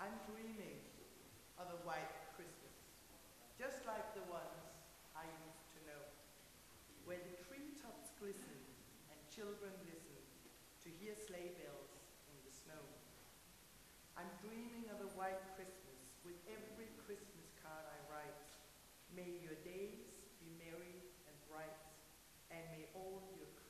I'm dreaming of a white Christmas, just like the ones I used to know, where the treetops glisten and children listen to hear sleigh bells in the snow. I'm dreaming of a white Christmas with every Christmas card I write. May your days be merry and bright, and may all your